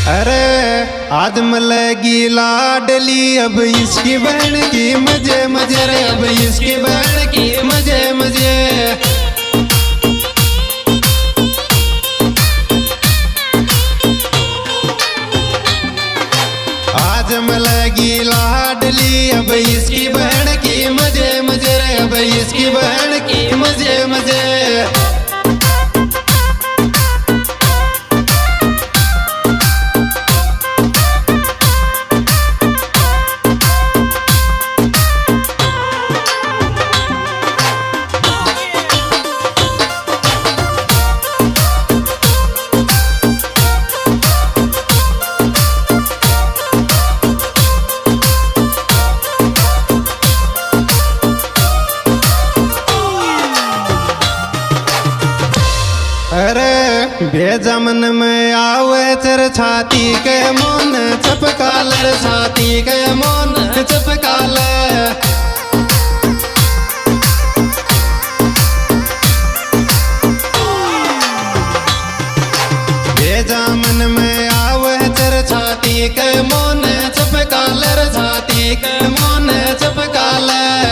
अरे आदम लगी लाडली अब इसकी बहन की मजे मजे रे, अब इसकी बहन की मजे मजे। आदम लगी लाडली अब इसकी बहन की मजे मजे रे, अब इसकी बहन की मजे मजे। अरे बेजमन में आवे चर छाती के मोन चपकालर, छाती के मोन चपकाल। बेजमन में आवे चर छाती के मोन चपकालर, छाती के मोन चपकाल।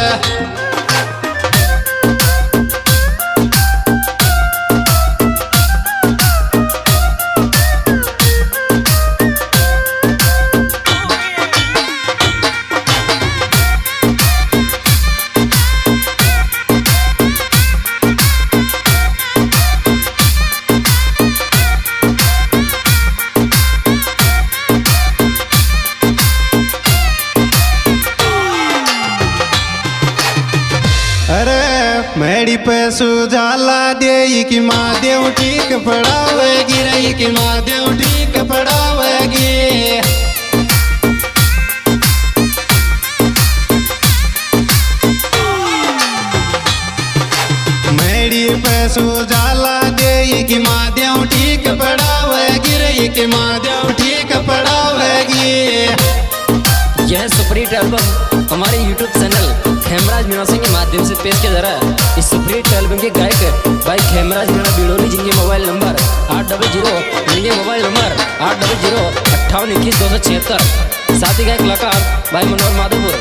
मेरी पे सुजाला दे कि माँ देव ठीक पड़ावेगी रही, कि माँ देव ठीक पड़ावेगी। मेरी पे सुजाला दे कि माँ देव ठीक पड़ावेगी रही, कि माँ देव ठीक पड़ावेगी। यह सुपरहिट एल्बम हमारे YouTube चैनल खेमराज मीणा सिंह के माध्यम से पेश किया जा रहा है। इस सुपरहिट एल्बम के गायक भाई खेमराज मीणा बिड़ोली, जिनके मोबाइल नंबर 800-5821-276। साथ ही गायक कलाकार भाई मनोहर माधोपुर।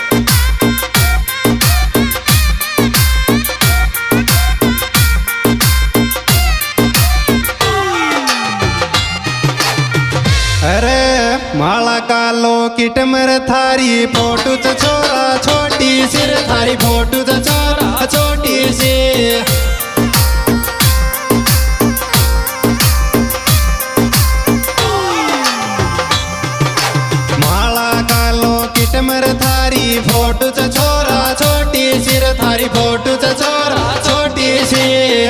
अरे माला कालो किट मर थारी फोटो च छोरा छोटी सिर, थारी फोटो च छोरा छोटी सी। माला कालो किट मर थारी फोटो च छोरा छोटी सिर, थारी फोटो च छोरा छोटी सी।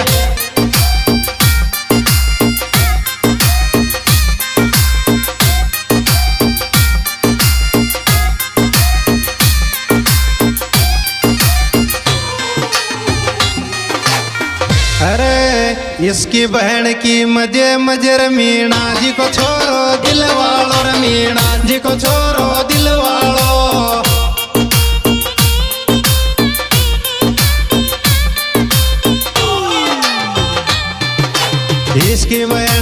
अरे इसकी बहन की मजे मजर मीणा जी को छोरो दिल वालो, मीणा जी को छोरो दिल वालो। इसकी बहन